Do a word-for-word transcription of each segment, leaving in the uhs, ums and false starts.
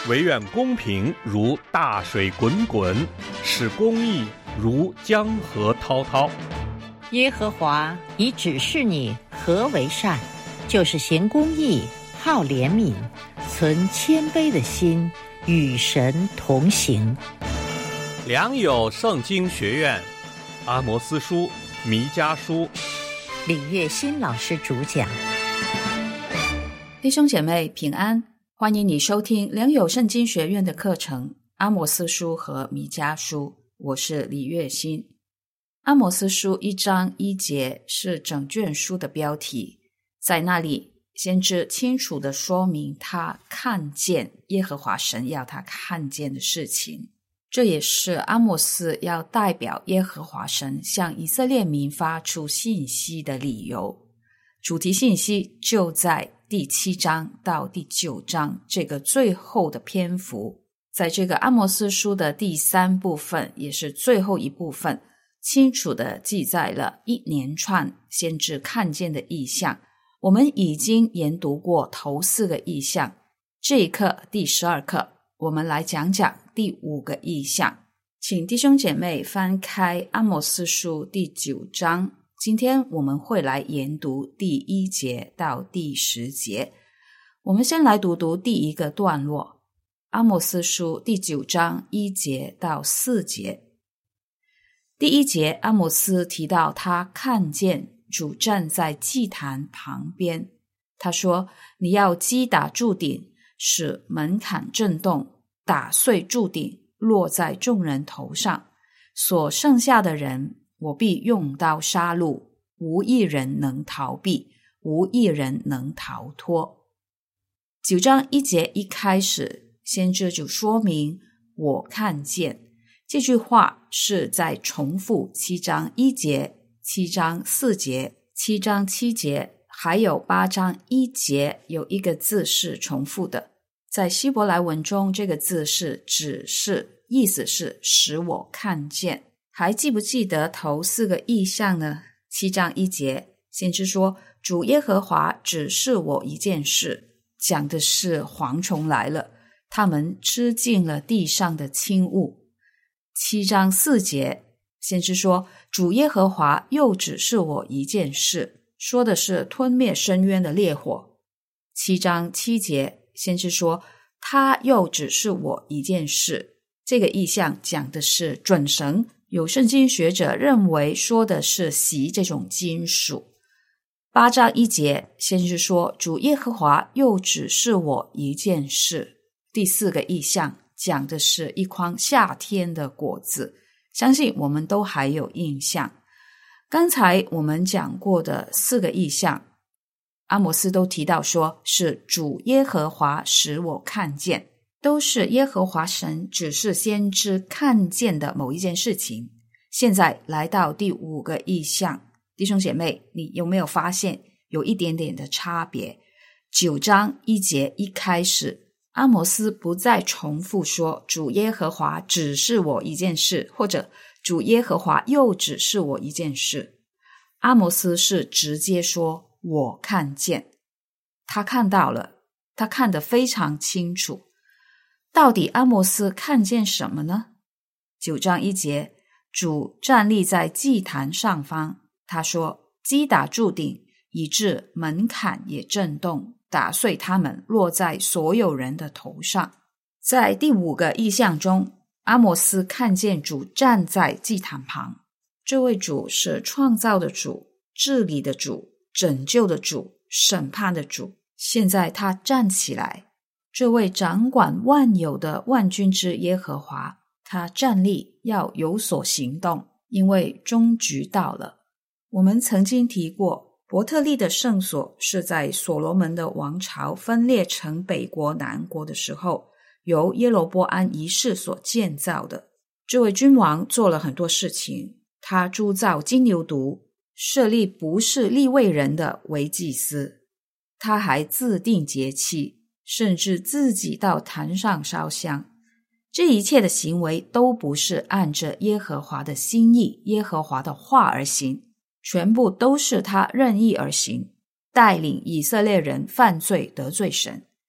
惟愿公平如大水滚滚，使公义如江河滔滔。 耶和华已指示你何为善，就是行公义，好怜悯，存谦卑的心，与神同行。 良友圣经学院阿摩司书、弥迦书， 李月新老师主讲。 弟兄姐妹平安，欢迎你收听良友圣经学院的课程阿摩司书和弥迦书，我是李月新。阿摩司书一章一节是整卷书的标题，在那里先知清楚地说明他看见耶和华神要他看见的事情，这也是阿摩司要代表耶和华神向以色列民发出信息的理由。主题信息就在第七章到第九章这个最后的篇幅，在这个阿摩司书的第三部分，也是最后一部分，清楚地记载了一连串先知看见的异象。我们已经研读过头四个异象，这一课第十二课，我们来讲讲第五个异象。请弟兄姐妹翻开阿摩司书第九章，今天我们会来研读第一节到第十节。我们先来读读第一个段落，阿摩司书第九章一节到四节。第一节，阿摩司提到他看见主站在祭坛旁边，他说，你要击打柱顶，使门槛震动，打碎柱顶，落在众人头上，所剩下的人我必用刀杀戮，无一人能逃避，无一人能逃脱。九章一节一开始，先知就说明我看见，这句话是在重复七章一节、七章四节、七章七节，还有八章一节，有一个字是重复的。在希伯来文中，这个字是指示，意思是使我看见。还记不记得头四个意象呢？七章一节，先知说，主耶和华指示我一件事，讲的是蝗虫来了，他们吃尽了地上的轻物。七章四节，先知说，主耶和华又指示我一件事，说的是吞灭深渊的烈火。七章七节，先知说，他又指示我一件事，这个意象讲的是准绳，有圣经学者认为说的是锡这种金属。八章一节，先知说，主耶和华又指示我一件事，第四个意象讲的是一筐夏天的果子，相信我们都还有印象。刚才我们讲过的四个意象，阿摩司都提到说是主耶和华使我看见，都是耶和华神指示先知看见的某一件事情。现在来到第五个意象，弟兄姐妹，你有没有发现有一点点的差别？九章一节一开始，阿摩司不再重复说主耶和华指示我一件事，或者主耶和华又指示我一件事。阿摩司是直接说我看见，他看到了，他看得非常清楚。到底阿摩司看见什么呢？九章一节，主站立在祭坛上方，他说，击打柱顶，以致门槛也震动，打碎它们，落在所有人的头上。在第五个意象中，阿摩司看见主站在祭坛旁，这位主是创造的主，治理的主，拯救的主，审判的主。现在他站起来，这位掌管万有的万军之耶和华，他站立要有所行动，因为终局到了。我们曾经提过，伯特利的圣所是在所罗门的王朝分裂成北国南国的时候，由耶罗波安一世所建造的。这位君王做了很多事情，他铸造金牛犊，设立不是利未人的为祭司，他还自定节期，甚至自己到坛上烧香。这一切的行为都不是按着耶和华的心意、耶和华的话而行，全部都是他任意而行，带领以色列人犯罪得罪神。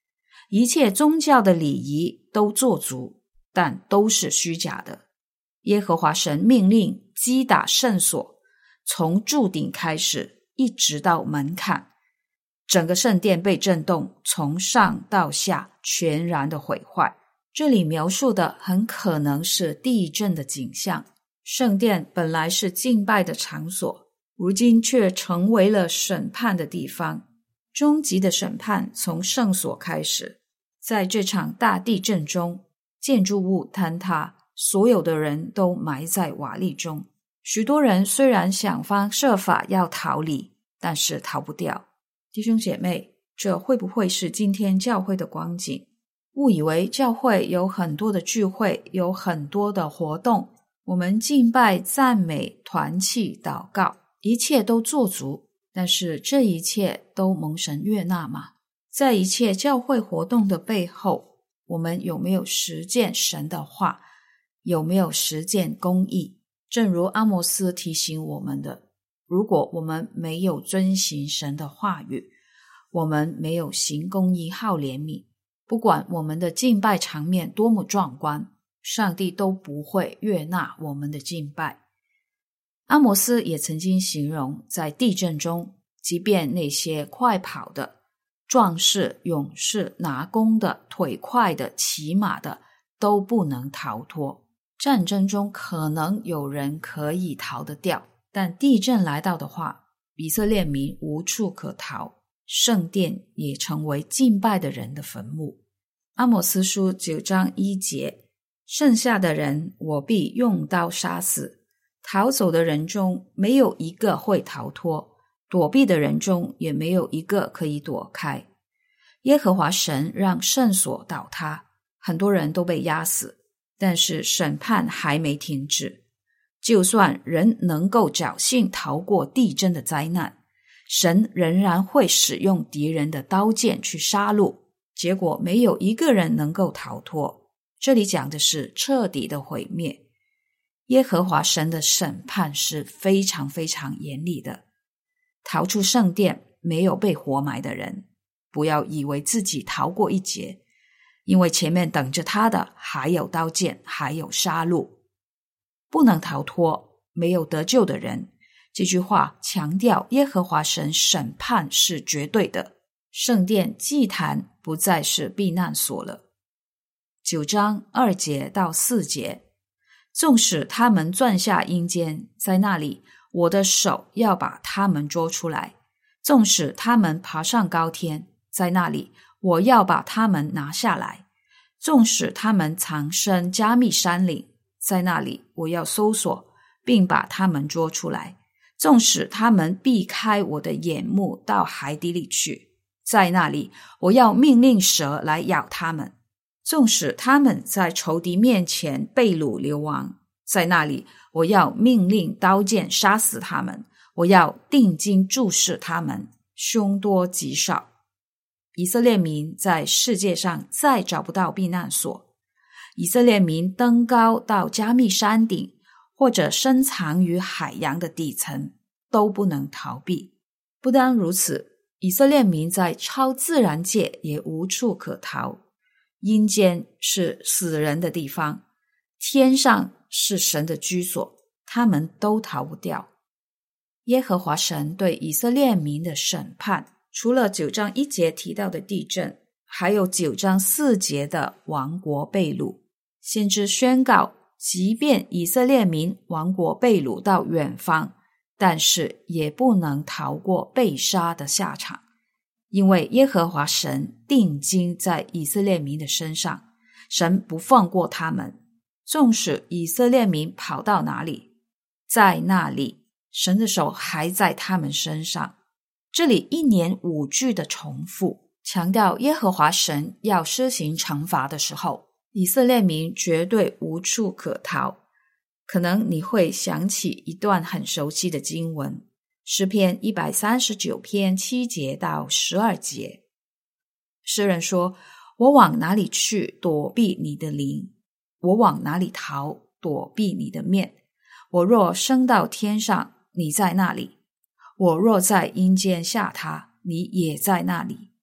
一切宗教的礼仪都做足，但都是虚假的。耶和华神命令击打圣所，从柱顶开始一直到门槛，整个圣殿被震动，从上到下全然的毁坏。这里描述的很可能是地震的景象。圣殿本来是敬拜的场所，如今却成为了审判的地方。终极的审判从圣所开始。在这场大地震中，建筑物坍塌，所有的人都埋在瓦砾中。许多人虽然想方设法要逃离，但是逃不掉。弟兄姐妹，这会不会是今天教会的光景？误以为教会有很多的聚会，有很多的活动，我们敬拜、赞美、团契、祷告，一切都做足，但是这一切都蒙神悦纳吗？在一切教会活动的背后，我们有没有实践神的话？有没有实践公义？正如阿摩斯提醒我们的，如果我们没有遵行神的话语，我们没有行公义、好怜悯，不管我们的敬拜场面多么壮观，上帝都不会悦纳我们的敬拜。阿摩斯也曾经形容，在地震中，即便那些快跑的、壮士、勇士、拿弓的、腿快的、骑马的，都不能逃脱。战争中可能有人可以逃得掉，但地震来到的话，以色列民无处可逃，圣殿也成为敬拜的人的坟墓。阿摩斯书九章一节，剩下的人我必用刀杀死，逃走的人中没有一个会逃脱，躲避的人中也没有一个可以躲开。耶和华神让圣所倒塌，很多人都被压死，但是审判还没停止。就算人能够侥幸逃过地震的灾难，神仍然会使用敌人的刀剑去杀戮，结果没有一个人能够逃脱。这里讲的是彻底的毁灭。耶和华神的审判是非常非常严厉的。逃出圣殿没有被活埋的人，不要以为自己逃过一劫，因为前面等着他的还有刀剑，还有杀戮。不能逃脱，没有得救的人，这句话强调耶和华神审判是绝对的，圣殿祭坛不再是避难所了。九章二节到四节，纵使他们钻下阴间，在那里我的手要把他们捉出来；纵使他们爬上高天，在那里我要把他们拿下来；纵使他们藏身加密山岭，在那里我要搜索并把他们捉出来；纵使他们避开我的眼目到海底里去，在那里我要命令蛇来咬他们；纵使他们在仇敌面前被掳流亡，在那里我要命令刀剑杀死他们，我要定睛注视他们，凶多吉少。以色列民在世界上再找不到避难所，以色列民登高到加密山顶，或者深藏于海洋的底层，都不能逃避。不单如此，以色列民在超自然界也无处可逃。阴间是死人的地方，天上是神的居所，他们都逃不掉。耶和华神对以色列民的审判，除了九章一节提到的地震，还有九章四节的亡国被掳。先知宣告，即便以色列民亡国被掳到远方，但是也不能逃过被杀的下场，因为耶和华神定睛在以色列民的身上，神不放过他们。纵使以色列民跑到哪里，在那里神的手还在他们身上。这里一年五句的重复，强调耶和华神要施行惩罚的时候，以色列民绝对无处可逃。可能你会想起一段很熟悉的经文，诗篇一百三十九篇七节到十二节。诗人说，我往哪里去躲避你的灵？我往哪里逃躲避你的面？我若升到天上，你在那里；我若在阴间下榻，你也在那里；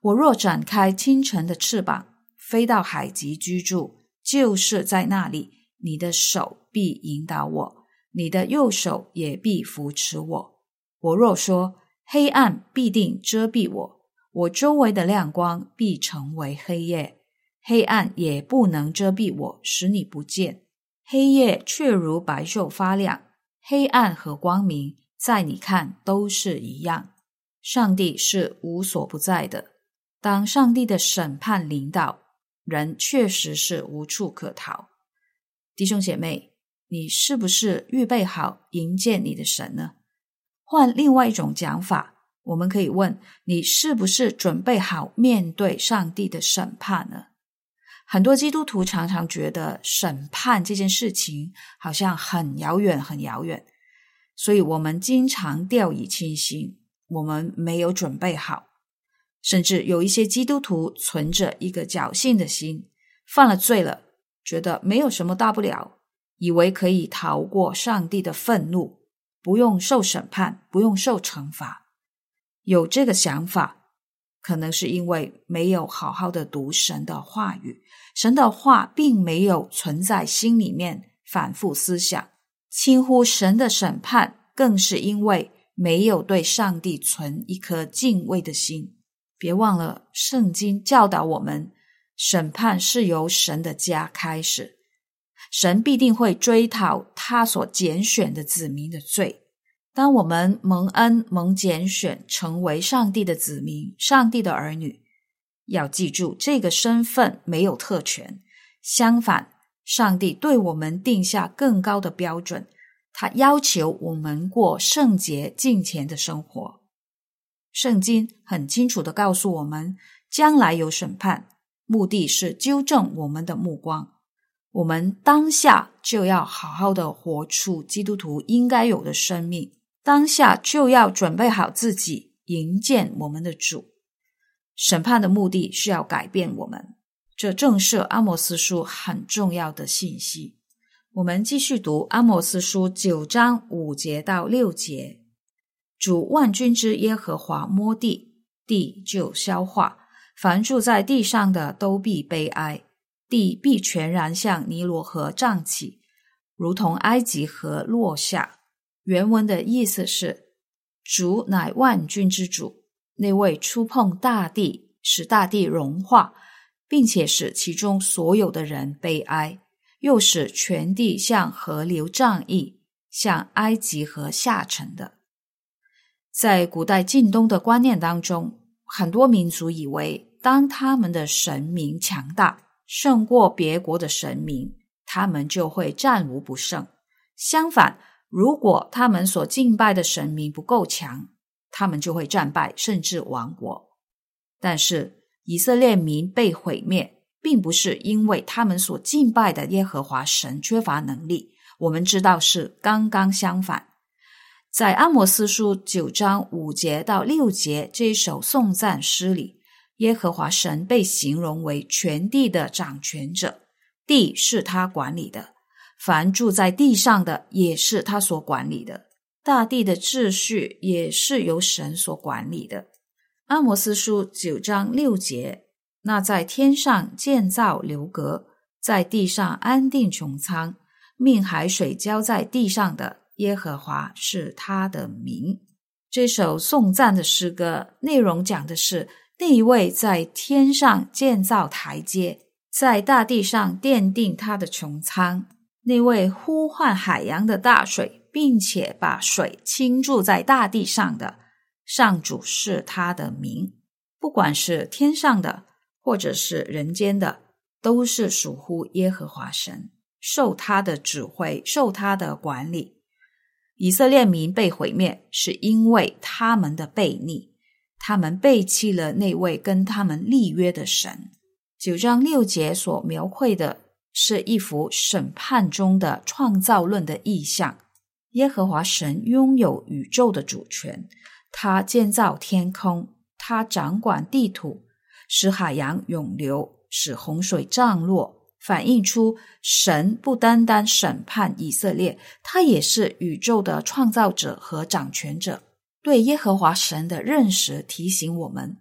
我若展开清晨的翅膀，飞到海极居住，就是在那里，你的手必引导我，你的右手也必扶持我。我若说黑暗必定遮蔽我，我周围的亮光必成为黑夜，黑暗也不能遮蔽我，使你不见。黑夜却如白昼发亮，黑暗和光明在你看都是一样。上帝是无所不在的，当上帝的审判临到，人确实是无处可逃。弟兄姐妹，你是不是预备好迎接你的神呢？换另外一种讲法，我们可以问，你是不是准备好面对上帝的审判呢？很多基督徒常常觉得审判这件事情好像很遥远很遥远，所以我们经常掉以轻心，我们没有准备好。甚至有一些基督徒存着一个侥幸的心，犯了罪了，觉得没有什么大不了，以为可以逃过上帝的愤怒，不用受审判，不用受惩罚。有这个想法，可能是因为没有好好的读神的话语，神的话并没有存在心里面反复思想，轻忽神的审判，更是因为没有对上帝存一颗敬畏的心。别忘了，圣经教导我们，审判是由神的家开始，神必定会追讨他所拣选的子民的罪。当我们蒙恩蒙拣选，成为上帝的子民，上帝的儿女，要记住这个身份没有特权，相反，上帝对我们定下更高的标准，他要求我们过圣洁敬虔的生活。圣经很清楚地告诉我们，将来有审判，目的是纠正我们的目光。我们当下就要好好的活出基督徒应该有的生命，当下就要准备好自己，迎接我们的主。审判的目的是要改变我们，这正是阿摩司书很重要的信息。我们继续读阿摩司书九章五节到六节。主万军之耶和华摸地，地就消化，凡住在地上的都必悲哀，地必全然向尼罗河涨起，如同埃及河落下。原文的意思是，主乃万军之主，那位触碰大地，使大地融化，并且使其中所有的人悲哀，又使全地向河流涨溢，向埃及河下沉的。在古代近东的观念当中，很多民族以为，当他们的神明强大，胜过别国的神明，他们就会战无不胜。相反，如果他们所敬拜的神明不够强，他们就会战败，甚至亡国。但是以色列民被毁灭，并不是因为他们所敬拜的耶和华神缺乏能力，我们知道是刚刚相反。在阿摩司书九章五节到六节这一首颂赞诗里，耶和华神被形容为全地的掌权者，地是他管理的，凡住在地上的也是他所管理的，大地的秩序也是由神所管理的。阿摩司书九章六节，那在天上建造楼阁，在地上安定穹苍，命海水浇在地上的，耶和华是他的名。这首颂赞的诗歌内容讲的是那一位在天上建造台阶，在大地上奠定他的穹苍，那位呼唤海洋的大水，并且把水倾注在大地上的上主是他的名。不管是天上的或者是人间的，都是属乎耶和华神，受他的指挥，受他的管理。以色列民被毁灭，是因为他们的悖逆，他们背弃了那位跟他们立约的神。九章六节所描绘的是一幅审判中的创造论的意象。耶和华神拥有宇宙的主权，他建造天空，他掌管地土，使海洋涌流，使洪水涨落，反映出神不单单审判以色列，他也是宇宙的创造者和掌权者。对耶和华神的认识提醒我们，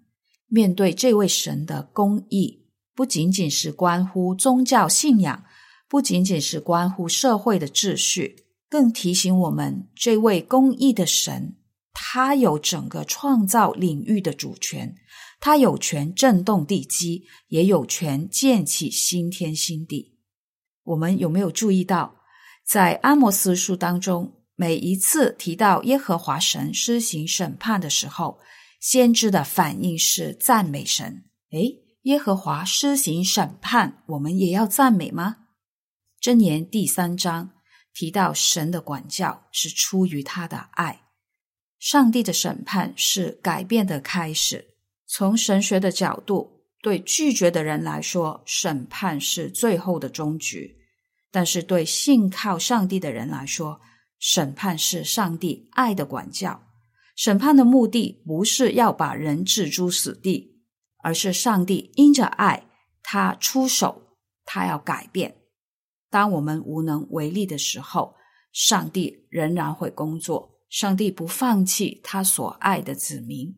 面对这位神的公义，不仅仅是关乎宗教信仰，不仅仅是关乎社会的秩序，更提醒我们这位公义的神，他有整个创造领域的主权，他有权震动地基，也有权建起新天新地。我们有没有注意到，在阿摩斯书当中，每一次提到耶和华神施行审判的时候，先知的反应是赞美神。诶，耶和华施行审判，我们也要赞美吗？箴言第三章提到神的管教是出于他的爱，上帝的审判是改变的开始。从神学的角度，对拒绝的人来说，审判是最后的终局，但是对信靠上帝的人来说，审判是上帝爱的管教。审判的目的不是要把人置诸死地，而是上帝因着爱，他出手，他要改变。当我们无能为力的时候，上帝仍然会工作，上帝不放弃他所爱的子民。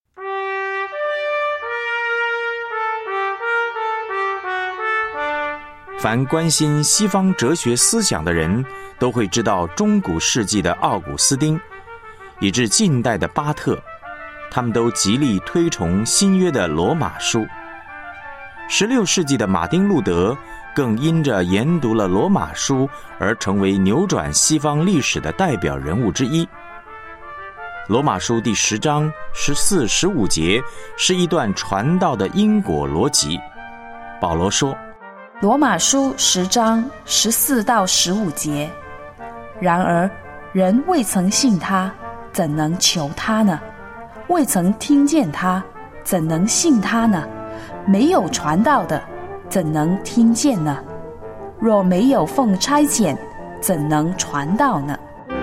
凡关心西方哲学思想的人，都会知道中古世纪的奥古斯丁，以至近代的巴特，他们都极力推崇新约的罗马书。十六世纪的马丁路德更因着研读了罗马书而成为扭转西方历史的代表人物之一。罗马书第十章十四、十五节是一段传道的因果逻辑。保罗说， 罗马书十章十四到十五节，然而人未曾信他，怎能求他呢？未曾听见他，怎能信他呢？没有传道的，怎能听见呢？若没有奉差遣，怎能传道呢？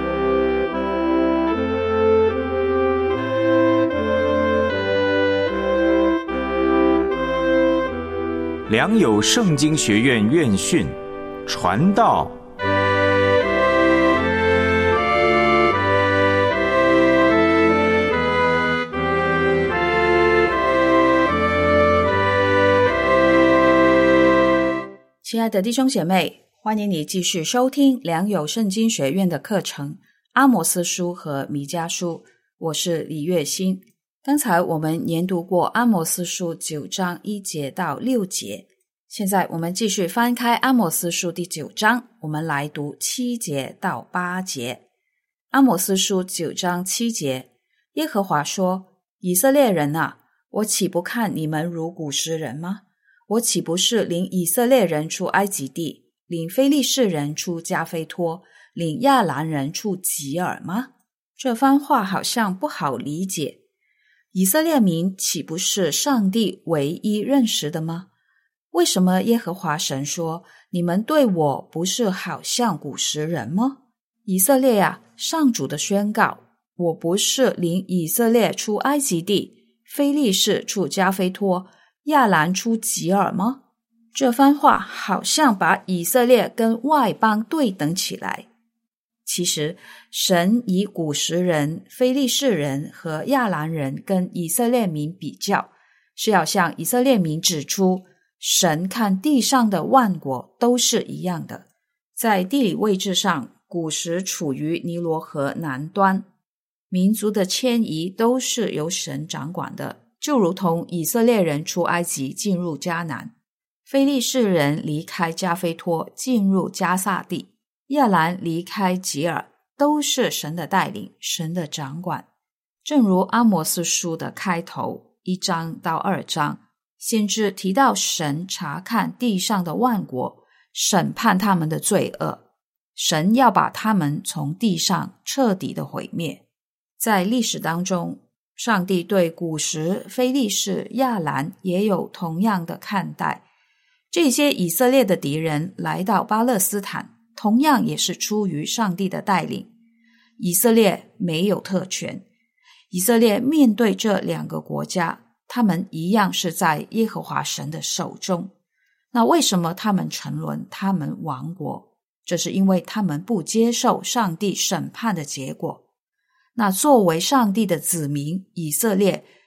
良友圣经学院院训，传道。 亲爱的弟兄姐妹，欢迎你继续收听良友圣经学院的课程阿摩斯书和弥迦书，我是李月欣。刚才我们研读过阿摩斯书九章一节到六节，现在我们继续翻开阿摩斯书第九章，我们来读七节到八节。阿摩斯书九章七节，耶和华说，以色列人啊，我岂不看你们如古时人吗？我岂不是领以色列人出埃及地，领非利士人出加菲托，领亚兰人出吉尔吗？这番话好像不好理解。以色列民岂不是上帝唯一认识的吗？为什么耶和华神说，你们对我不是好像古时人吗？以色列啊，上主的宣告，我不是领以色列出埃及地，非利士出加菲托，亚兰出吉尔吗？这番话好像把以色列跟外邦对等起来。其实神以古时人、非利士人和亚兰人跟以色列民比较，是要向以色列民指出，神看地上的万国都是一样的。在地理位置上，古时处于尼罗河南端，民族的迁移都是由神掌管的，就如同以色列人出埃及进入迦南，非利士人离开加菲托进入迦萨地，亚兰离开吉尔，都是神的带领，神的掌管。正如阿摩斯书的开头一章到二章，先知提到神查看地上的万国，审判他们的罪恶，神要把他们从地上彻底的毁灭。在历史当中，上帝对古时非利士、亚兰也有同样的看待。这些以色列的敌人来到巴勒斯坦，同样也是出于上帝的带领。以色列没有特权，以色列面对这两个国家，他们一样是在耶和华神的手中。那为什么他们沉沦，他们亡国？这是因为他们不接受上帝审判的结果。那作为上帝的子民，以色列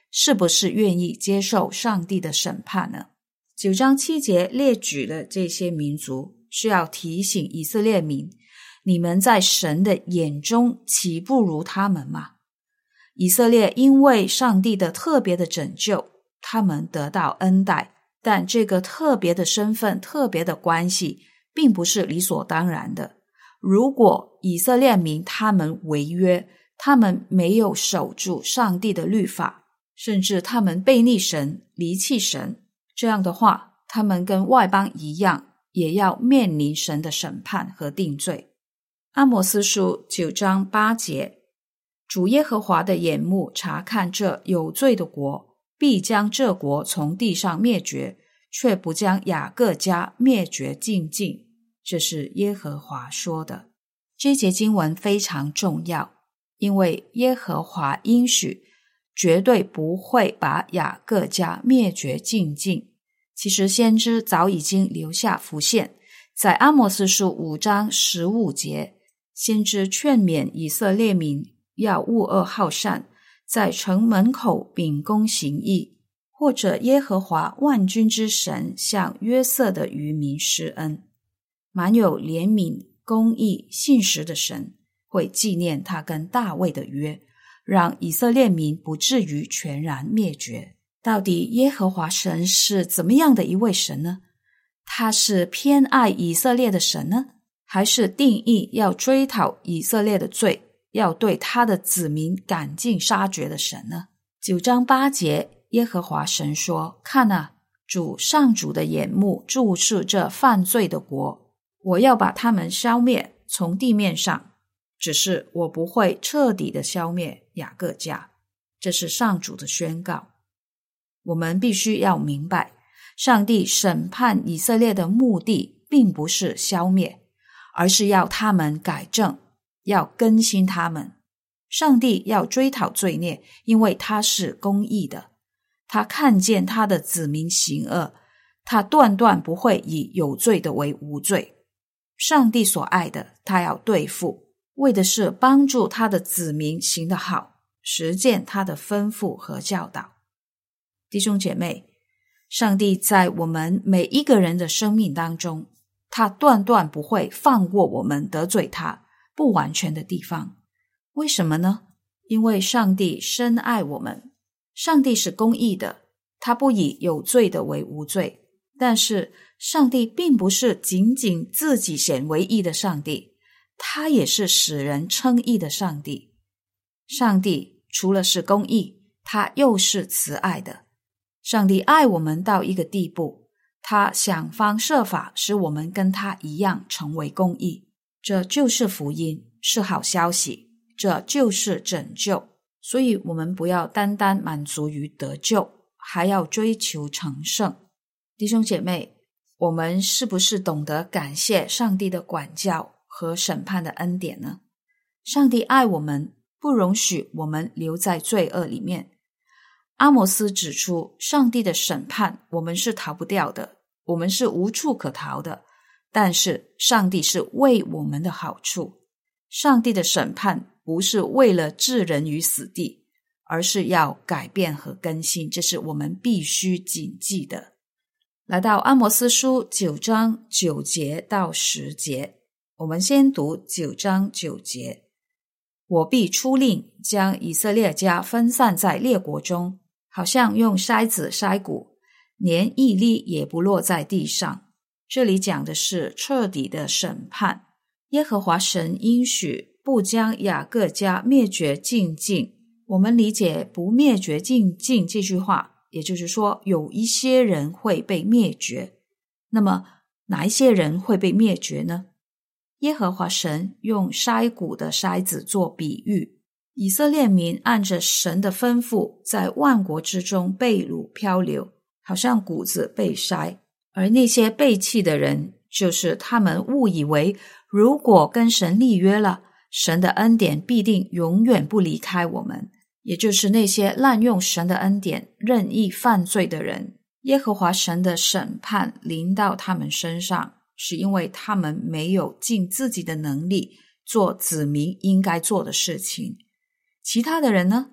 是不是愿意接受上帝的审判呢？九章七节列举了这些民族，是要提醒以色列民，你们在神的眼中岂不如他们吗？以色列因为上帝的特别的拯救，他们得到恩待，但这个特别的身份、特别的关系并不是理所当然的。如果以色列民他们违约，他们没有守住上帝的律法，甚至他们背逆神、离弃神，这样的话，他们跟外邦一样，也要面临神的审判和定罪。阿摩司书九章八节，主耶和华的眼目察看这有罪的国，必将这国从地上灭绝，却不将雅各家灭绝尽尽。这是耶和华说的。这节经文非常重要，因为耶和华应许绝对不会把雅各家灭绝尽尽。其实先知早已经留下伏线，在阿摩司书五章十五节，先知劝勉以色列民要恶恶好善，在城门口秉公行义，或者耶和华万军之神向约瑟的余民施恩。满有怜悯、公义、信实的神会纪念他跟大卫的约，让以色列民不至于全然灭绝。到底耶和华神是怎么样的一位神呢？他是偏爱以色列的神呢，还是定义要追讨以色列的罪，要对他的子民赶尽杀绝的神呢？九章八节，耶和华神说：看啊，主上主的眼目注视这犯罪的国，我要把他们消灭，从地面上，只是我不会彻底的消灭雅各家。这是上主的宣告。我们必须要明白，上帝审判以色列的目的并不是消灭，而是要他们改正，要更新他们。上帝要追讨罪孽，因为他是公义的，他看见他的子民行恶，他断断不会以有罪的为无罪。上帝所爱的，他要对付，为的是帮助他的子民行得好，实践他的吩咐和教导。弟兄姐妹，上帝在我们每一个人的生命当中，他断断不会放过我们得罪他不完全的地方。为什么呢？因为上帝深爱我们，上帝是公义的，他不以有罪的为无罪。但是上帝并不是仅仅自己显为义的上帝，他也是使人称义的上帝。上帝除了是公义，他又是慈爱的。上帝爱我们到一个地步，他想方设法使我们跟他一样成为公义。这就是福音，是好消息，这就是拯救。所以我们不要单单满足于得救，还要追求成圣。弟兄姐妹，我们是不是懂得感谢上帝的管教和审判的恩典呢？上帝爱我们，不容许我们留在罪恶里面。阿摩斯指出，上帝的审判我们是逃不掉的，我们是无处可逃的，但是上帝是为我们的好处。上帝的审判不是为了置人于死地，而是要改变和更新，这是我们必须谨记的。来到阿摩司书九章九节到十节，我们先读九章九节。我必出令将以色列家分散在列国中，好像用筛子筛谷，连一粒也不落在地上。这里讲的是彻底的审判。耶和华神应许不将雅各家灭绝尽尽。我们理解不灭绝尽尽这句话，也就是说有一些人会被灭绝。那么哪一些人会被灭绝呢？耶和华神用筛谷的筛子做比喻，以色列民按着神的吩咐在万国之中被掳漂流，好像谷子被筛。而那些背弃的人，就是他们误以为如果跟神立约了，神的恩典必定永远不离开我们，也就是那些滥用神的恩典任意犯罪的人。耶和华神的审判临到他们身上，是因为他们没有尽自己的能力做子民应该做的事情。其他的人呢？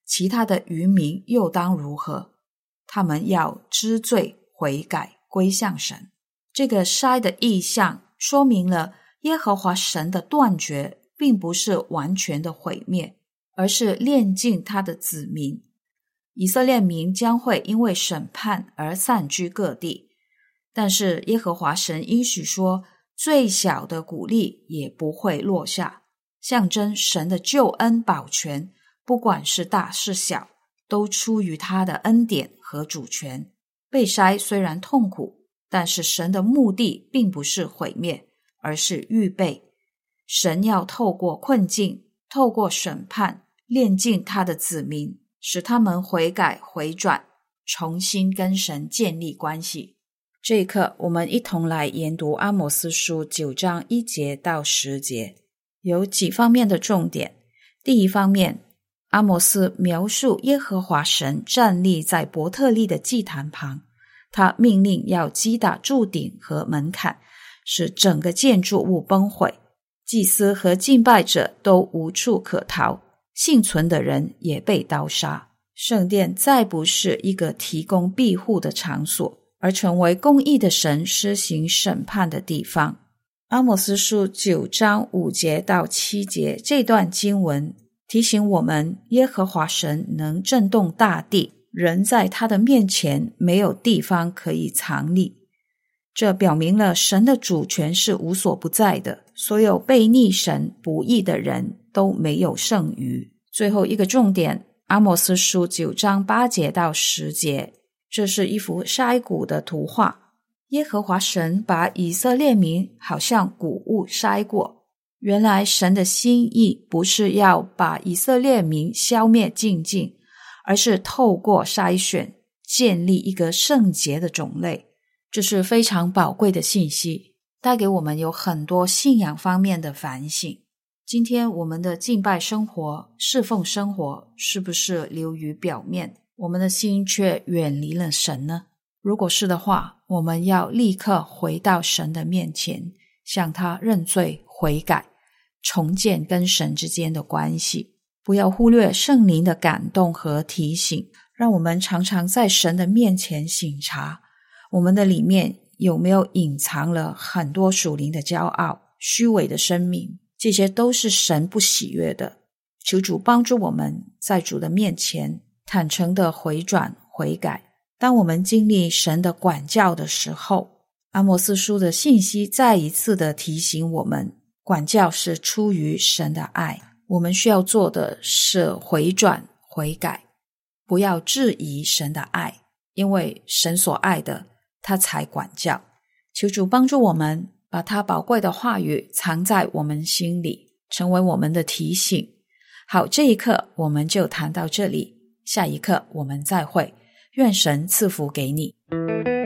其他的渔民又当如何？他们要知罪悔改归向神。这个筛的意象说明了耶和华神的断绝并不是完全的毁灭，而是炼净他的子民。以色列民将会因为审判而散居各地，但是耶和华神应许说，最小的谷粒也不会落下，象征神的救恩保全，不管是大是小，都出于他的恩典和主权。被筛虽然痛苦，但是神的目的并不是毁灭，而是预备。神要透过困境，透过审判，炼净他的子民，使他们悔改回转，重新跟神建立关系。这一刻，我们一同来研读阿摩斯书九章一节到十节，有几方面的重点。第一方面，阿摩斯描述耶和华神站立在伯特利的祭坛旁，他命令要击打柱顶和门槛，使整个建筑物崩毁，祭司和敬拜者都无处可逃，幸存的人也被刀杀。圣殿再不是一个提供庇护的场所，而成为公义的神施行审判的地方。阿摩斯书九章五节到七节这段经文提醒我们，耶和华神能震动大地，人在他的面前没有地方可以藏匿。这表明了神的主权是无所不在的，所有背逆神不义的人都没有剩余。最后一个重点，阿摩斯书九章八节到十节，这是一幅筛谷的图画。耶和华神把以色列民好像谷物筛过，原来神的心意不是要把以色列民消灭尽尽，而是透过筛选建立一个圣洁的种类。这是非常宝贵的信息，带给我们有很多信仰方面的反省。今天我们的敬拜生活、侍奉生活是不是流于表面，我们的心却远离了神呢？如果是的话，我们要立刻回到神的面前，向他认罪悔改，重建跟神之间的关系。不要忽略圣灵的感动和提醒，让我们常常在神的面前省察，我们的里面有没有隐藏了很多属灵的骄傲、虚伪的生命，这些都是神不喜悦的。求主帮助我们在主的面前坦诚的回转悔改。当我们经历神的管教的时候，阿摩斯书的信息再一次的提醒我们，管教是出于神的爱，我们需要做的是回转悔改，不要质疑神的爱，因为神所爱的他才管教。求主帮助我们把他宝贵的话语藏在我们心里，成为我们的提醒。好，这一课我们就谈到这里，下一课我们再会，愿神赐福给你。